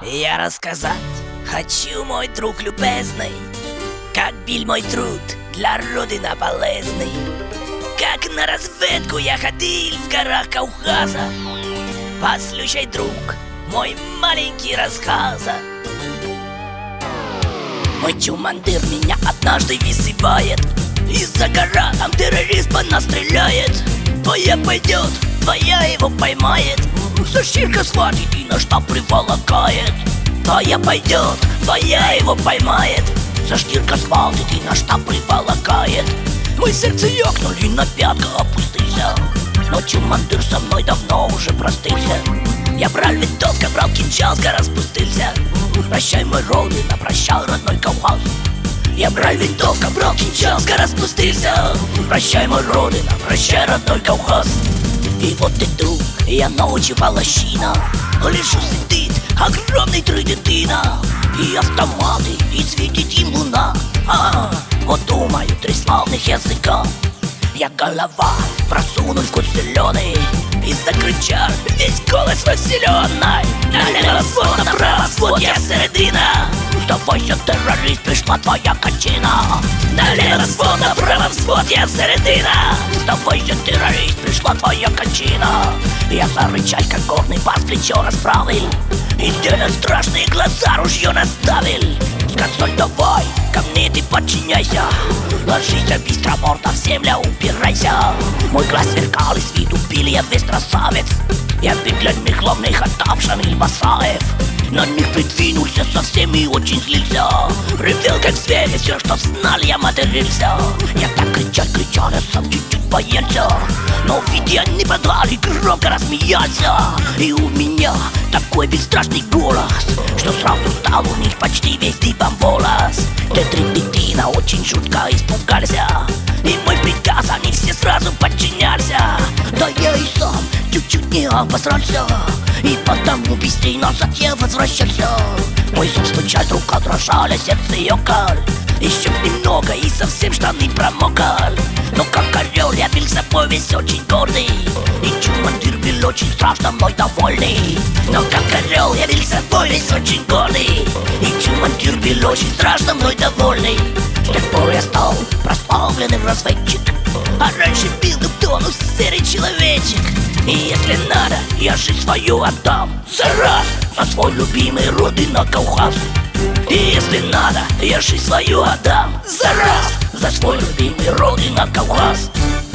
Я рассказать хочу, мой друг любезный, как бил мой труд для родины полезный. Как на разведку я ходил в горах Кавказа. Послушай, друг, мой маленький рассказ. Мой чумандыр меня однажды вызывает. Из-за гора там террорист по нас стреляет. Твоя пойдет, твоя его поймает. Сушилка схватит и на штаб приволокает. Твоя пойдет, твоя его поймает. Заштирка схватит и на штаб приволокает. Мы сердце ёкнули, на пятка опустился. Но чумандыр со мной давно уже простылся. Я брал винтовку, брал кинжал, с гора спустился. Прощай, мой родина, прощай, родной Кавказ. Я брал винтовку, брал кинжал, с гора спустился. Прощай, мой родина, прощай, родной Кавказ. И вот ты, друг, я ночью лощина. Лежу, сидит огромный тридентина. И автоматы, и светит им луна. Вот думаю, три славных языка. Я голова, просунул в куст зеленый. И закричал весь голос населенной. Налево свод, направо свод, я середина. Сдавайся, террорист, пришла твоя кончина. Налево свод, направо свод, я середина. Сдавайся, террорист, пришла твоя кончина. Я зарычал, как горный бас, плечо расправил. И сделал страшные глаза, ружье наставил. Сказал, давай, ко мне ты подчиняйся. Ложись быстро, морда в землю, упирайся. Мой глаз сверкал, и с виду пил я весь красавец. Я ведь для них главных отдав Шамиль Басаев. На них придвинулся совсем и очень злился. Ревел как зверь, все, что знал, я матерился. Я так кричал, я сам чуть-чуть боялся. Но ведь я не подвал и громко рассмеялся. И у меня такой бесстрашный голос, что сразу стал у них почти весь дыбом волос. Те три детина очень жутко испугался. И мой приказ они все сразу подчинялся. Да я и сам чуть-чуть не обосрался. И потому быстрее назад я возвращался. Мой зуб стучал, рука дрожала, сердце ёкал. Еще немного и совсем штаны промокал. Но как орел я бил собой весь очень гордый. И чумандыр был очень страшно мной довольный. Но как орел я бил собой весь очень гордый. И чумандыр был очень страшно мной довольный. С тех пор я стал прославленный разведчик. А раньше бил ну серый человечек. И если надо, я жизнь свою отдам за раз, за свой любимый родина Кавказ. И если надо, я жизнь свою отдам за раз, за свой любимый родина Кавказ.